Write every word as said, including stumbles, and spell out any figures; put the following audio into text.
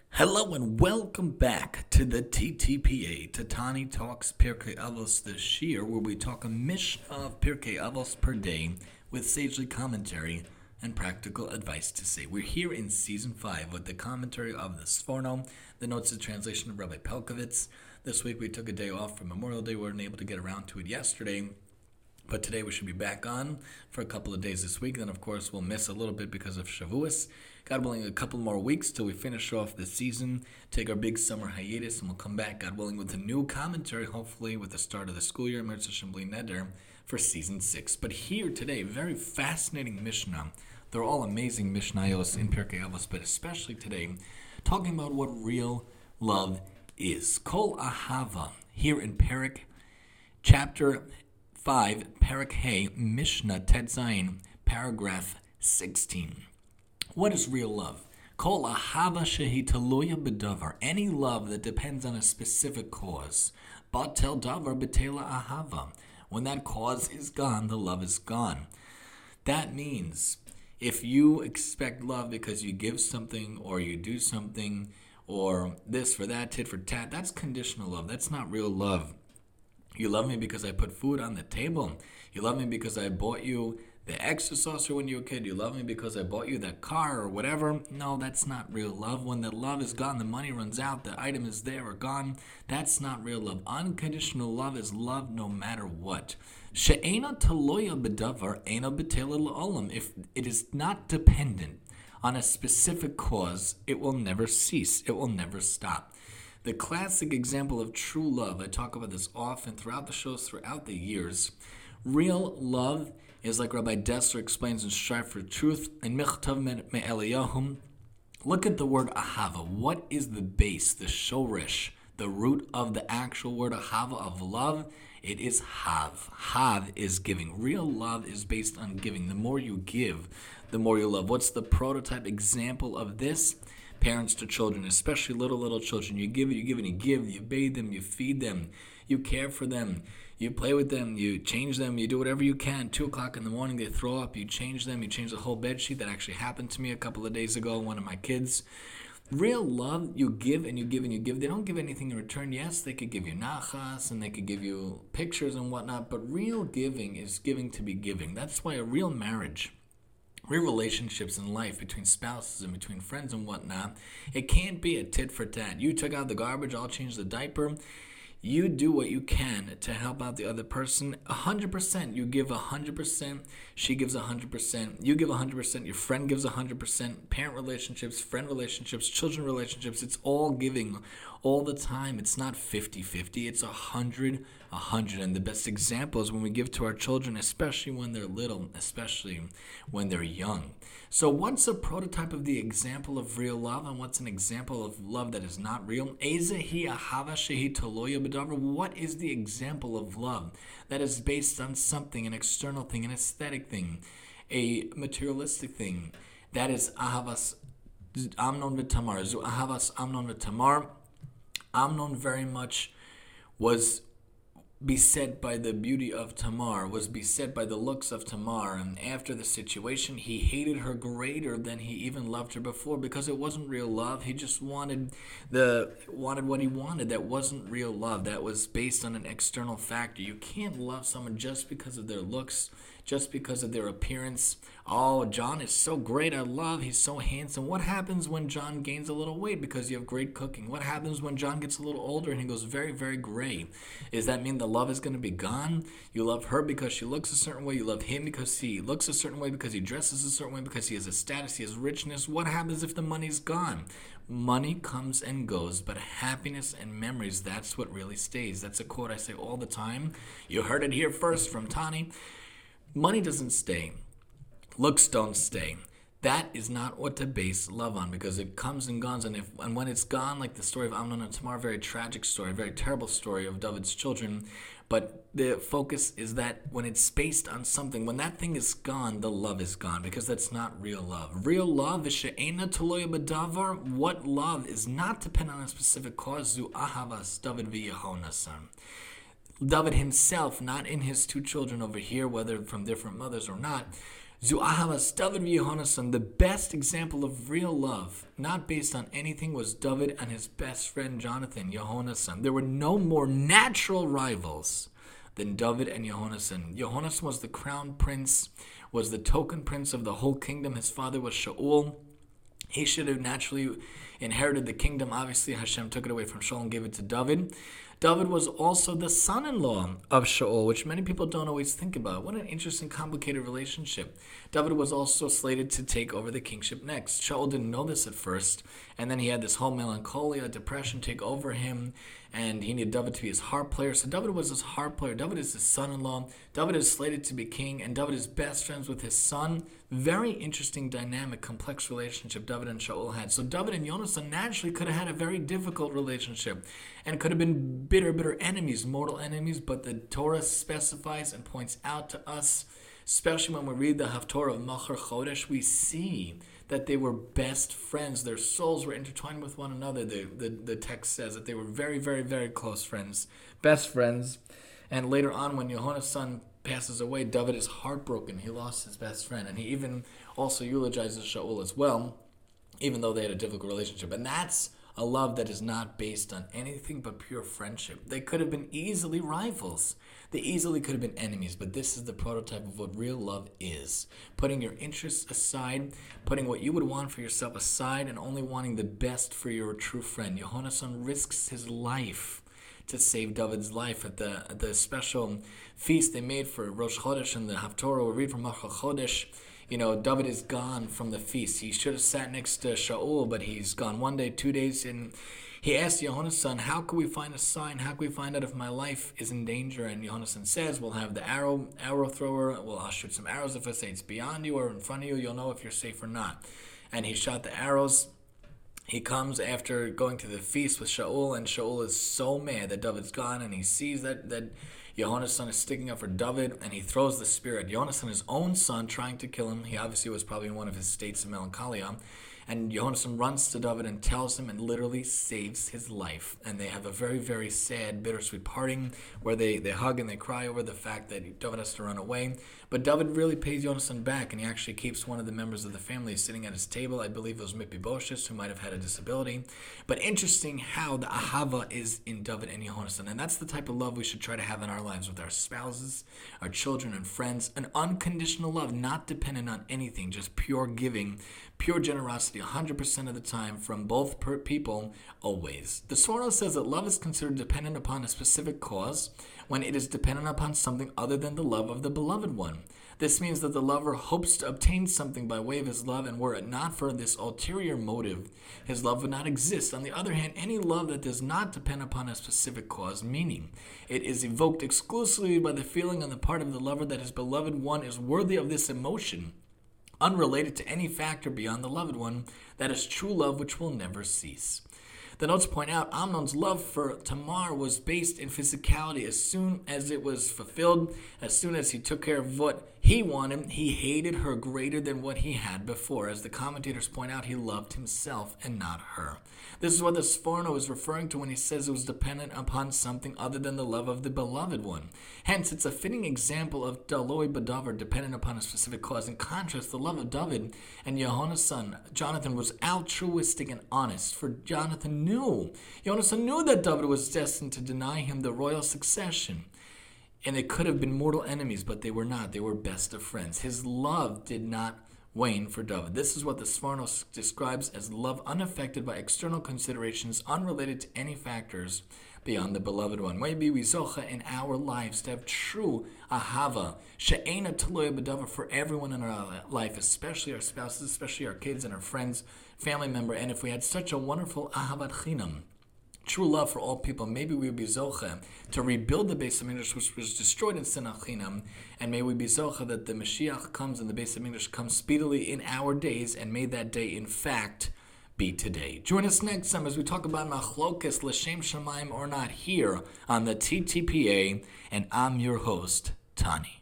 Hello and welcome back to the T T P A, Tatani Talks Pirkei Avos this year, where we talk a mishnah of Pirkei Avos per day with sagely commentary and practical advice to say. We're here in season five with the commentary of the Sforno, the notes and translation of Rabbi Pelkovitz. This week we took a day off for Memorial Day. We weren't able to get around to it yesterday. But today we should be back on for a couple of days this week. Then, of course, we'll miss a little bit because of Shavuos. God willing, a couple more weeks till we finish off the season, take our big summer hiatus, and we'll come back, God willing, with a new commentary, hopefully with the start of the school year, Mirza Shembli Neder, for season six. But here today, very fascinating Mishnah. They're all amazing Mishnayos in Pirkei Avos, but especially today, talking about what real love is. Kol Ahava, here in Perek, chapter five, Perek Hey, Mishnah Tet Zayin, paragraph sixteen. What is real love? Kol ahava shehi taloya b'davar. Any love that depends on a specific cause. Batel davar b'tela ahava. When that cause is gone, the love is gone. That means if you expect love because you give something or you do something or this for that, tit for tat, that's conditional love. That's not real love. You love me because I put food on the table. You love me because I bought you the extra saucer when you were a kid. You love me because I bought you that car or whatever. No, that's not real love. When the love is gone, the money runs out, the item is there or gone, that's not real love. Unconditional love is love no matter what. She'ena taloya b'davar, ena b'tela l'olam. If it is not dependent on a specific cause, it will never cease. It will never stop. The classic example of true love, I talk about this often throughout the shows, throughout the years. Real love is like Rabbi Dessler explains in Strive for Truth in Michtav Me'Eliyahu. Look at the word ahava. What is the base, the shoresh, the root of the actual word ahava, of love? It is hav. Hav is giving. Real love is based on giving. The more you give, the more you love. What's the prototype example of this? Parents to children, especially little, little children. You give, you give, and you give. You bathe them, you feed them, you care for them, you play with them, you change them, you do whatever you can. Two o'clock in the morning, they throw up, you change them, you change the whole bed sheet. That actually happened to me a couple of days ago, one of my kids. Real love, you give and you give and you give. They don't give anything in return. Yes, they could give you nachas and they could give you pictures and whatnot, but real giving is giving to be giving. That's why a real marriage, real relationships in life between spouses and between friends and whatnot, it can't be a tit for tat. You took out the garbage, I'll change the diaper. You do what you can to help out the other person. one hundred percent. You give one hundred percent. She gives one hundred percent. You give one hundred percent. Your friend gives one hundred percent. Parent relationships, friend relationships, children relationships. It's all giving all the time. It's not fifty-fifty. It's one hundred, one hundred. And the best example is when we give to our children, especially when they're little, especially when they're young. So what's a prototype of the example of real love, and what's an example of love that is not real? Ezehi ahava shehi toloya b'davar. What is the example of love that is based on something, an external thing, an aesthetic thing, a materialistic thing? That is ahavas Amnon v'Tamar. Zu ahavas Amnon v'Tamar. Amnon very much was beset by the beauty of Tamar, was beset by the looks of Tamar, and after the situation, he hated her greater than he even loved her before, because it wasn't real love. He just wanted the wanted what he wanted. That wasn't real love. That was based on an external factor. You can't love someone just because of their looks, just because of their appearance. Oh, John is so great, I love, he's so handsome. What happens when John gains a little weight because you have great cooking? What happens when John gets a little older and he goes very, very gray? Does that mean the love is going to be gone? You love her because she looks a certain way. You love him because he looks a certain way, because he dresses a certain way, because he has a status, he has richness. What happens if the money's gone? Money comes and goes, but happiness and memories, that's what really stays. That's a quote I say all the time. You heard it here first from Tani. Money doesn't stay. Looks don't stay. That is not what to base love on, because it comes and goes, and if and when it's gone, like the story of Amnon and Tamar, very tragic story, very terrible story of David's children, but the focus is that when it's based on something, when that thing is gone, the love is gone, because that's not real love. Real love is she'ena taloya b'davar. What love is not dependent on a specific cause. Zu ahavas David v'Yehonasan. David himself, not in his two children over here, whether from different mothers or not, Zu ahavas David v'Yehonasan, the best example of real love, not based on anything, was David and his best friend Jonathan, Yehonasan. There were no more natural rivals than David and Yehonasan. Yehonasan was the crown prince, was the token prince of the whole kingdom. His father was Shaul. He should have naturally inherited the kingdom. Obviously, Hashem took it away from Shaul and gave it to David. David was also the son-in-law of Shaul, which many people don't always think about. What an interesting, complicated relationship. David was also slated to take over the kingship next. Shaul didn't know this at first, and then he had this whole melancholia, depression take over him, and he needed David to be his harp player. So David was his harp player. David is his son-in-law. David is slated to be king, and David is best friends with his son. Very interesting, dynamic, complex relationship David and Shaul had. So David and Yonasan naturally could have had a very difficult relationship and could have been bitter, bitter enemies, mortal enemies, but the Torah specifies and points out to us, especially when we read the Haftorah of Machar Chodesh, we see that they were best friends. Their souls were intertwined with one another. The, the, the text says that they were very, very, very close friends, best friends. And later on, when Yehonasan's son passes away, David is heartbroken. He lost his best friend. And he even also eulogizes Shaul as well, even though they had a difficult relationship. And that's a love that is not based on anything but pure friendship. They could have been easily rivals. They easily could have been enemies, but this is the prototype of what real love is. Putting your interests aside, putting what you would want for yourself aside, and only wanting the best for your true friend. Yehonasan risks his life to save David's life. At the at the special feast they made for Rosh Chodesh and the Haftorah, we read from Machal Chodesh, you know, David is gone from the feast. He should have sat next to Shaul, but he's gone one day, two days, and he asked Yehonasan, how can we find a sign? How can we find out if my life is in danger? And Yehonasan says, we'll have the arrow arrow thrower. Well, I'll shoot some arrows. If I say it's beyond you or in front of you, you'll know if you're safe or not. And he shot the arrows. He comes after going to the feast with Shaul, and Shaul is so mad that David's gone, and he sees that, that Yehonasan is sticking up for David, and he throws the spear at Yehonasan, his own son, trying to kill him. He obviously was probably in one of his states of melancholia. And Yehonasan runs to David and tells him and literally saves his life. And they have a very, very sad, bittersweet parting where they, they hug and they cry over the fact that David has to run away. But David really pays Yehonasan back, and he actually keeps one of the members of the family sitting at his table. I believe it was Mephibosheth, who might have had a disability. But interesting how the ahava is in David and Yehonasan. And that's the type of love we should try to have in our lives with our spouses, our children, and friends. An unconditional love, not dependent on anything, just pure giving, pure generosity, one hundred percent of the time from both per people, always. The Sforno says that love is considered dependent upon a specific cause when it is dependent upon something other than the love of the beloved one. This means that the lover hopes to obtain something by way of his love, and were it not for this ulterior motive, his love would not exist. On the other hand, any love that does not depend upon a specific cause, meaning it is evoked exclusively by the feeling on the part of the lover that his beloved one is worthy of this emotion, unrelated to any factor beyond the loved one, that is true love which will never cease. The notes point out Amnon's love for Tamar was based in physicality. As soon as it was fulfilled, as soon as he took care of what he wanted, he hated her greater than what he had before. As the commentators point out, he loved himself and not her. This is what the Sforno is referring to when he says it was dependent upon something other than the love of the beloved one. Hence, it's a fitting example of Daloi Badavar, dependent upon a specific cause. In contrast, the love of David and Yehonasan, Jonathan, was altruistic and honest, for Jonathan knew, Yehonasan knew that David was destined to deny him the royal succession. And they could have been mortal enemies, but they were not. They were best of friends. His love did not wane for David. This is what the Sforno describes as love unaffected by external considerations, unrelated to any factors beyond the beloved one. Maybe we zocha in our lives to have true ahava, she'ena taloya b'davar, for everyone in our life, especially our spouses, especially our kids and our friends, family member. And if we had such a wonderful ahavat chinam, true love for all people, maybe we would be zocha to rebuild the Beis HaMikdash, which was destroyed in Sinach Chinam, and may we be zocha that the Mashiach comes and the Beis HaMikdash comes speedily in our days, and may that day, in fact, be today. Join us next time as we talk about Machlokes, L'Shem Shamayim or not, here on the T T P A, and I'm your host, Tani.